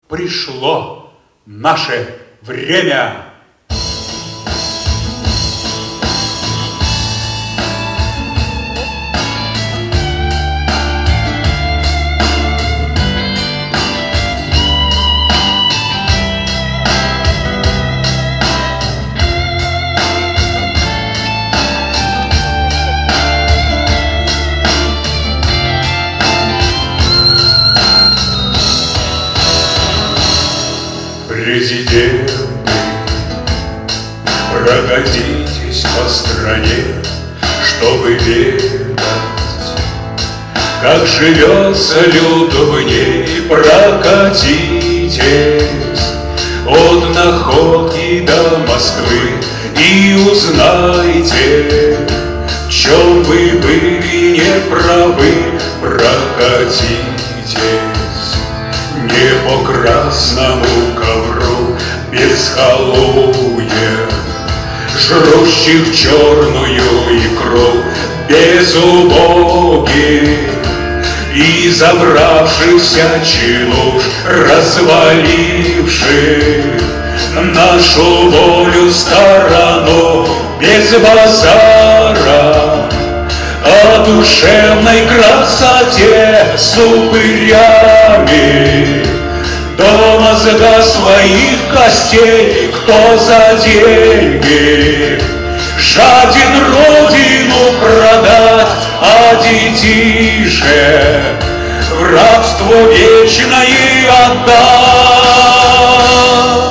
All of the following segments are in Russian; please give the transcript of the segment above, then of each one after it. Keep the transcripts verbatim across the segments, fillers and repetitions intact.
Пришло наше время. Президенты, прокатитесь по стране, чтобы ведать, как живется люду в ней. Прокатитесь от Находки до Москвы и узнайте, в чем вы были неправы. Прокатитесь не по красному ковру безхолуя, жрущих черную икру, без убогих и забравшихся чинуш, разваливших нашу волю сторону, без базара о душевной красоте с упырями до мозга своих костей. Кто за деньги жаден родину продать, а детишек в рабство вечное отдать.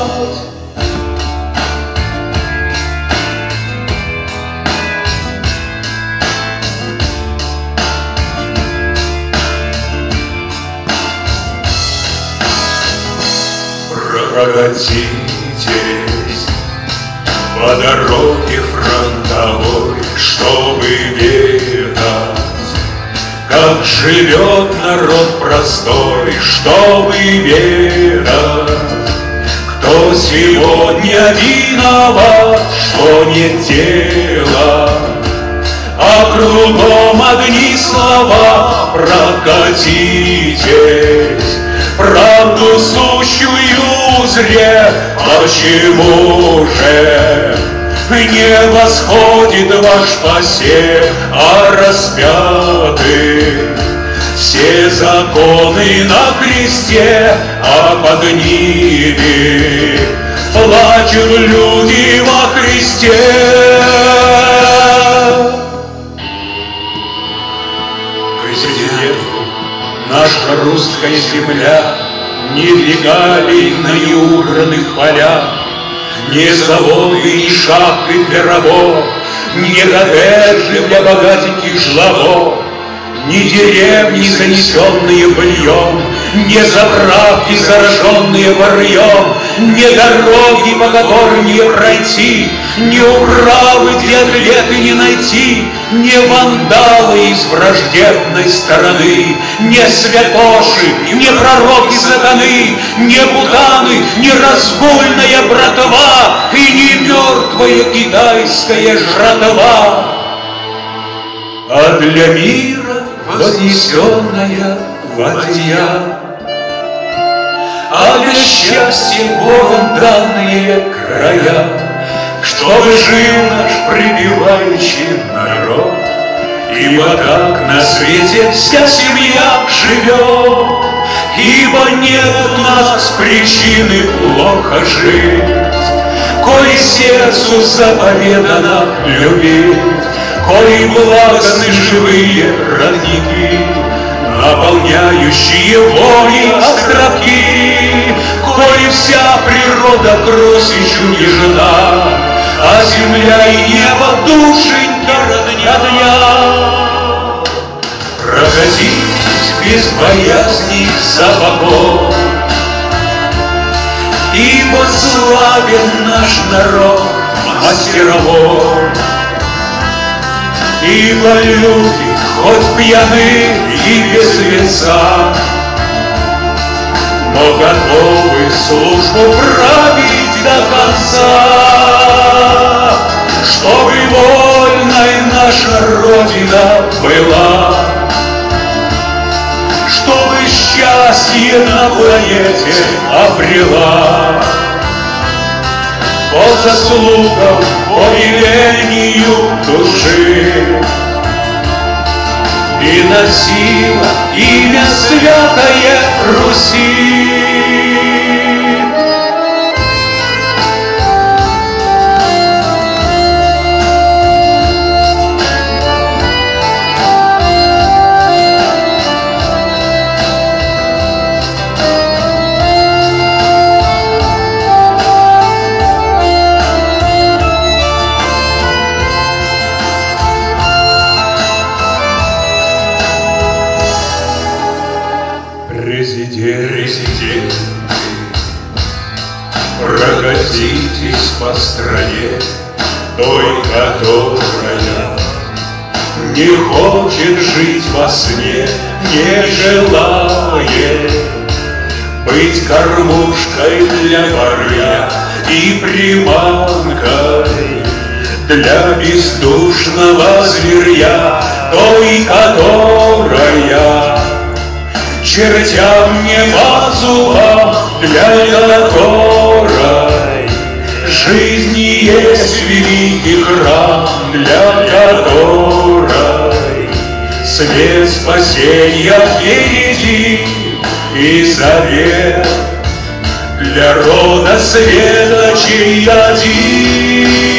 Прокатитесь по дороге фронтовой, чтобы ведать, как живет народ простой, чтобы ведать, кто сегодня виноват, что нет дела, а кругом одни слова. Прокатитесь правду сущую узре, почему же не восходит ваш посев, а распяты все законы на кресте, а под ними плачут люди во Христе. Президент, наша русская земля, ни регалий на неубранных полях, ни заводы, ни шахты для рабов, ни коттеджи для богатеньких жлобов, ни деревни, занесенные быльем, ни заправки, зараженные варьем, ни дороги, по которым не пройти, ни управы, где ответы не найти, ни вандалы из враждебной стороны, ни святоши, ни пророки сатаны, ни путаны, ни разгульная братва и ни мертвая китайская жратва. А для мира вознесенная ладья, а для счастья Богом данные края, чтобы жил наш припевающий народ, ибо так на свете вся семья живет, ибо нет у нас причины плохо жить, коли сердцу заповедано любить, коли благостны живые родники, наполняющие воли островки, коли вся природа кросичу нежна, а земля и небо душеньки родня. Прокатитесь без боязни сапогов, ибо славен наш народ мастеровой, ибо люди хоть пьяны и без венца, но готовы службу править до конца, чтобы вольной наша Родина была, чтобы счастье на планете обрела. По заслугам, по велению души и носила имя святое Руси. Президент, президент, прокатитесь по стране, той, которая не хочет жить во сне, не желает быть кормушкой для барья и приманкой для бездушного зверья, той, которая чертям не по зубам, для которой жизни есть великий храм, для которой свет спасения впереди и завет для рода светочей один.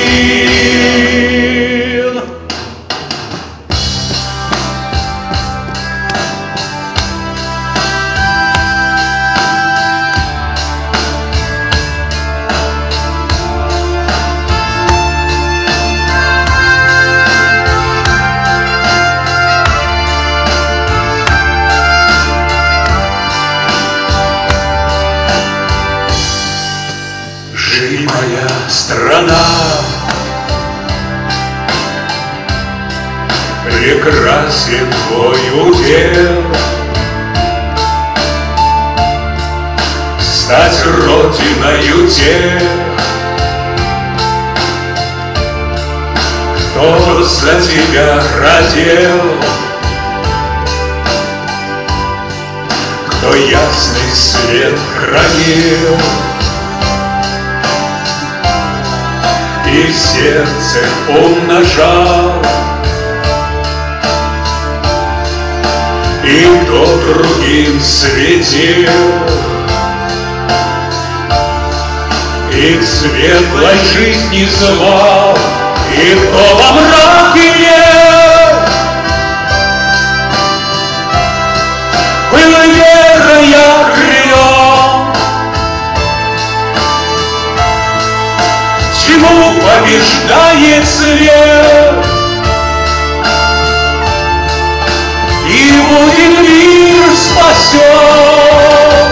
Живи, моя страна, прекрасен твой удел, стать родиною тех, кто за тебя родил, кто ясный свет хранил и в сердце умножал, и кто другим светил, и к светлой жизни звал, и кто во мраке ел, был верой окрылен, чему побеждает свет, и будет мир спасен.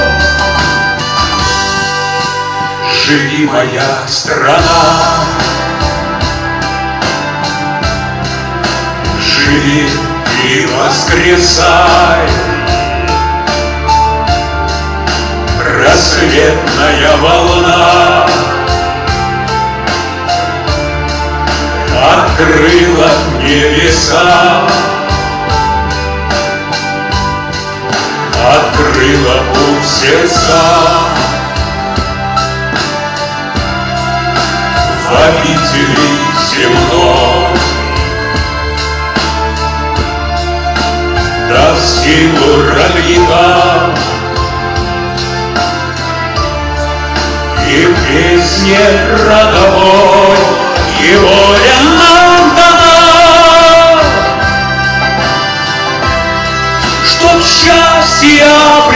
Живи, моя страна, живи и воскресай, рассветная волна открыла небеса, открыла путь сердца в обители земной, дав силу родникам и в песне родовой и воля нам дана, чтоб счастье